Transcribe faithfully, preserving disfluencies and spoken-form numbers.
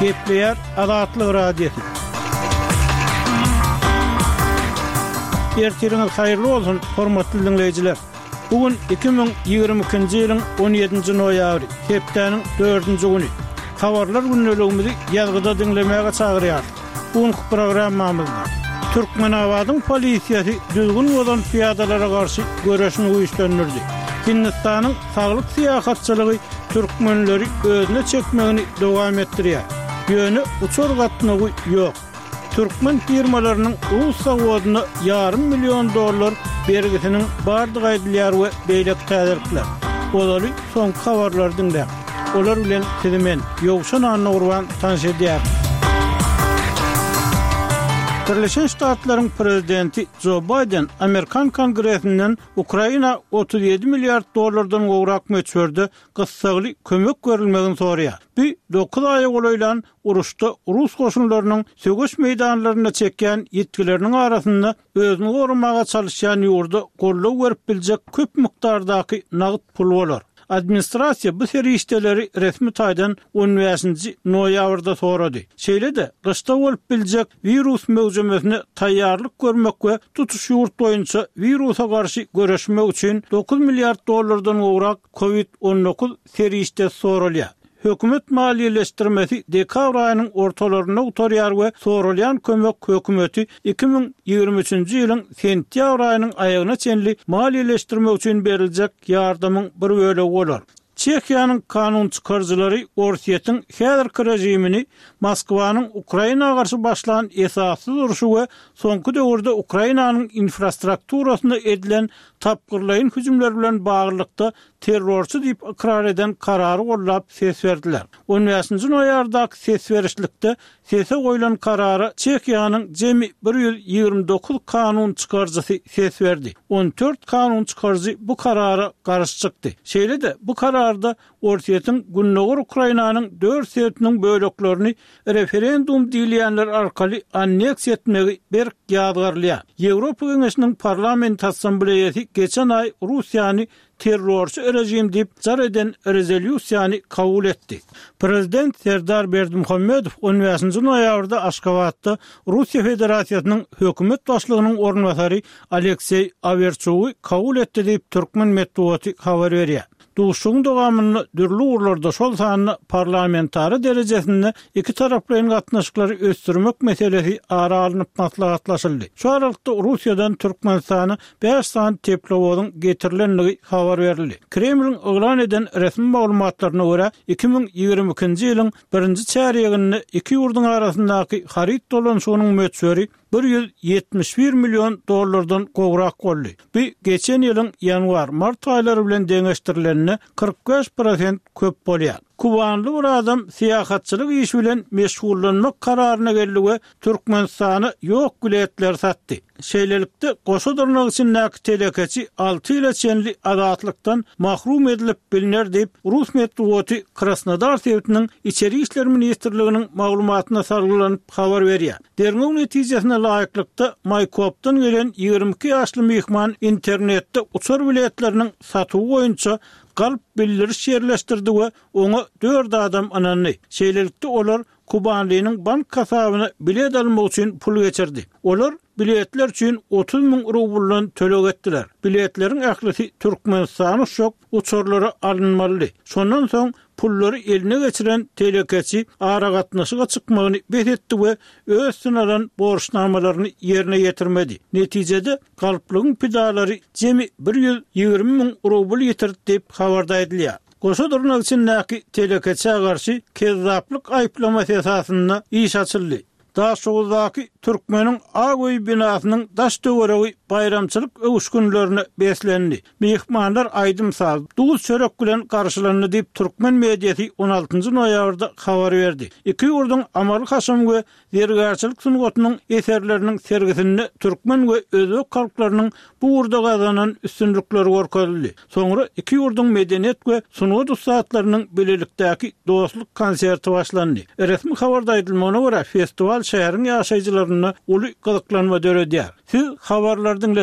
Gepleyer Azatlyk radiosu. Ertiriniz hayırlı olsun, hormatly dinleyijiler. Bugün iki bin ýygrimi ikinji ýylyň on ýedinji noýabry, hepdeniň dördünji güni. Habarlar günneligimizi ýazgyda dinlemäge çagyrýar. Bugünkü programmamyzda Türkmenabadyň polisiýasy düzgün bolan piýadalara garşy göreşini uýuşdurdy. Hindistanyň saglyk syýasatçylygy türkmenleri özüne çekmegini dowam etdirýär. Ýöne uçur gatnagy ýok. Türkmen firmalarynyň Rus zawodyna yarım milyon dollar bergisiniň bardyk aýdylýar we beýlek täzirlikler. Olary soň habarlardan da. Olar bilen sizimen ýogşan anna urwan tanşedýär. Birleşen Ştatlaryň prezidenti Joe Biden Amerikan Kongresinden Ukraina otuz ýedi milliard dollardan gowrak meçörde gysgaly kömek berilmegini soraýar. Bu dokuz aý goýulan uruşda Rus goşunlarynyň sögüş meýdanlaryna çekýän ýetkileriniň arasynda özüni gorumaga çalışýan ýurda gollaw berip biljek köp mikdardaky nagyt pul bolar. Administrasiýa bu serişdeleri resmi taýdan on beşinji noýabrda sorady. Şeýle-de gyşta bolup biljek virus möwjümesine taýýarlyk görmek we tutuş ýurt boýunça virusa garşy göreşmek üçin dokuz milliard dollardan gowrak covid on dokuz serişde soralýar. Hökümet maliýeleşdirmesi dekabr aýynyň ortalaryna utarýar we soralýan kömek hökümeti iki bin ýygrimi üçinji ýylyň sentýabr aýynyň aýagyna çenli maliýeleşdirmek üçin beriljek ýardamyň bir bölegi bolar. Çekiýanyň kanun çykarjylary Orsiýetiň häzirki rejimini Moskwanyň Ukraina garşy başlanan esassyz uruşy we soňky döwürde Ukrainanyň infrastrukturasyna edilen tapgyrlaýyn hüjümler bilen baglykda terrorçy diýip ikrar eden karary gollap ses berdiler. on beşinji noýardaky ses berişlikde sese goýulan karary Çekiýanyň jemi bir ýüz ýygrimi dokuz kanun çykarjysy ses berdi. on dört kanun çykarjy bu karara garşy çykdy. Şeýle-de bu kararda Orsiýetiň günnäger Ukrainanyň dört sertiniň böleklerini referendum diýilýänler arkaly anneks etmegi bir ýadgarlýar. Ýewropa Geňeşiniň parlament assambleýasy geçen ay Russiýany terrorçy rejim diýip jar eden rezolýusiýany kabul etdi. Prezident Serdar Berdimuhammedow on beşinji noýabrda Aşgabatda Russiýa Federasiýasynyň hökümet başlygynyň ornwasary Aleksey Averçowy kabul etdi diýip Türkmen medeniýeti habar berýär. Duşuň dowamyny dürli urlarda şol sanyny parlamentary derejesinde iki taraplaryň gatnaşyklary ösdürmek meselesi ara alınıp maslahatlaşyldy. Şu aralykda Russiýadan Türkmenistana beş san teplowodyň getirilenligi habar berildi. Kremliň oglan eden resmi maglumatlaryna görä iki bin ýygrimi ikinji ýylyň birinji çäreginde iki ýurdun arasyndaky haryt dolanşygynyň meçhöri bir ýüz ýetmiş bir milyon dollardan gowrak boldy. Bu geçen ýylyň ýanwar-mart aýlary bilen deňeşdirilenine kırk beş prosent köp bolýar. Kubanly bir adam syýasatçylyk işi bilen meşgullanmak kararyna geldi we Türkmenistany ýok biletler satdy. Şeýlelikde goşadyrnak üçin näki telekeçi alty ýyla çenli azatlykdan mahrum edilip biliner diýip Rus medeniýeti Krasnodar sewtiniň içeri işler ministrliginiň maglumatyna sargylanyp habar berýär. Derňew netijesine laýyklykda Maykopdan gelen ýygrimi iki ýaşly mehman internetde uçur biletleriniň satywy boýunça galp bildiriş ýerleşdirdi we oňa dört adam ananly. Şeýlelikde olar Kubanlynyň bank kasabyna bilet almak üçin pul geçirdi. Olar biletler üçin otuz ming rubl tölek etdiler. Biletleriň ählisi Türkmenistana şok uçurlary alınmaly. Şondan soň pullary eline geçiren telekeçi ara gatnaşyga çykmagyny betetdi we öz synalan borçnamalaryny ýerine ýetirmedi. Netijede galplygyň pidalary jemi bir ýüz ýygrimi ming rubl ýetirdi diýip habarda edilýär. Goşadyrnak üçin näki telekeçe garşy kezzaplyk aýplamasy esasyna iş açyldy. Daşoğuzdaki Türkmenin Ağoy binasynyň daş töweregi bayramçylyk öwüş günlerine beslendi. Mehmanlar aýdym sal duz çörek bilen garşylandy diýip Türkmen mediýasy on altynji noýabrda habar berdi. Iki ýurdun amaly haşam we dergärçilik sungatynyň eserleriniň sergisinde Türkmen we özbek halklarynyň bu ýurda gazanan üstünlikleri görkezildi. Soňra iki ýurdun medeniýet we sungat ustaatlarynyň bilelikdäki dostluk konserti başlandy. Resmi habarda aýdylmagyna görä festival şäheriň ýaşaýjylaryna uly gyzyklanma döredýär. Siz habarlardan